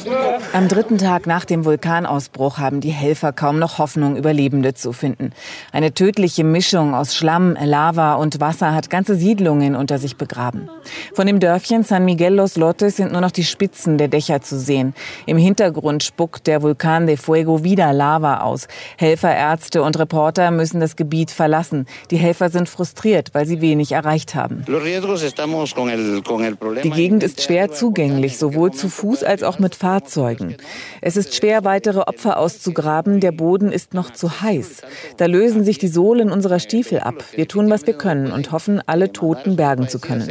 Am 3. Tag nach dem Vulkanausbruch haben die Helfer kaum noch Hoffnung, Überlebende zu finden. Eine tödliche Mischung aus Schlamm, Lava und Wasser hat ganze Siedlungen unter sich begraben. Von dem Dörfchen San Miguel Los Lotes sind nur noch die Spitzen der Dächer zu sehen. Im Hintergrund spuckt der Vulkan de Fuego wieder Lava aus. Helfer, Ärzte und Reporter müssen das Gebiet verlassen. Die Helfer sind frustriert, weil sie wenig erreicht haben. Die Gegend ist schwer zugänglich, sowohl zu Fuß als auch mit Fahrzeugen. Es ist schwer, weitere Opfer auszugraben. Der Boden ist noch zu heiß. Da lösen sich die Sohlen unserer Stiefel ab. Wir tun, was wir können und hoffen, alle Toten bergen zu können.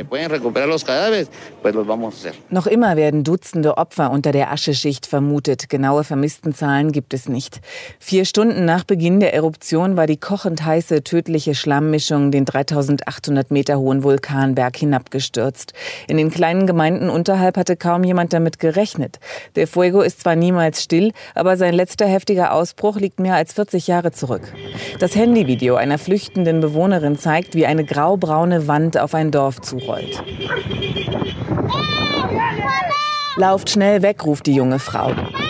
Noch immer werden Dutzende Opfer unter der Ascheschicht vermutet. Genaue Vermisstenzahlen gibt es nicht. 4 Stunden nach Beginn der Eruption war die kochend heiße, tödliche Schlammmischung den 3800 Meter hohen Vulkanberg hinabgestürzt. In den kleinen Gemeinden unterhalb hatte kaum jemand damit gerechnet. Der Fuego ist zwar niemals still, aber sein letzter heftiger Ausbruch liegt mehr als 40 Jahre zurück. Das Handyvideo einer flüchtenden Bewohnerin zeigt, wie eine graubraune Wand auf ein Dorf zurollt. Lauft schnell weg, ruft die junge Frau.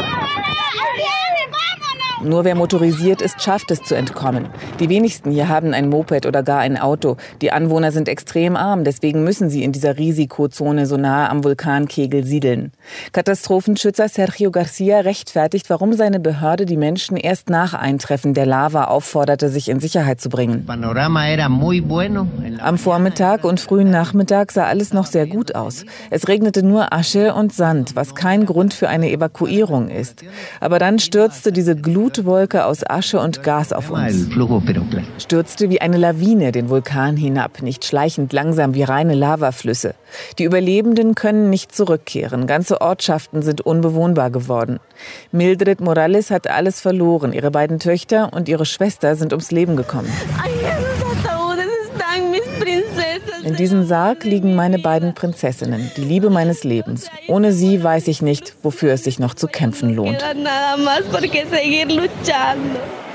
Nur wer motorisiert ist, schafft es zu entkommen. Die wenigsten hier haben ein Moped oder gar ein Auto. Die Anwohner sind extrem arm, deswegen müssen sie in dieser Risikozone so nahe am Vulkankegel siedeln. Katastrophenschützer Sergio Garcia rechtfertigt, warum seine Behörde die Menschen erst nach Eintreffen der Lava aufforderte, sich in Sicherheit zu bringen. Am Vormittag und frühen Nachmittag sah alles noch sehr gut aus. Es regnete nur Asche und Sand, was kein Grund für eine Evakuierung ist. Aber dann stürzte diese Glutwolke aus Asche und Gas auf uns. Stürzte wie eine Lawine den Vulkan hinab, nicht schleichend langsam wie reine Lavaflüsse. Die Überlebenden können nicht zurückkehren. Ganze Ortschaften sind unbewohnbar geworden. Mildred Morales hat alles verloren. Ihre beiden Töchter und ihre Schwester sind ums Leben gekommen. In diesem Sarg liegen meine beiden Prinzessinnen, die Liebe meines Lebens. Ohne sie weiß ich nicht, wofür es sich noch zu kämpfen lohnt.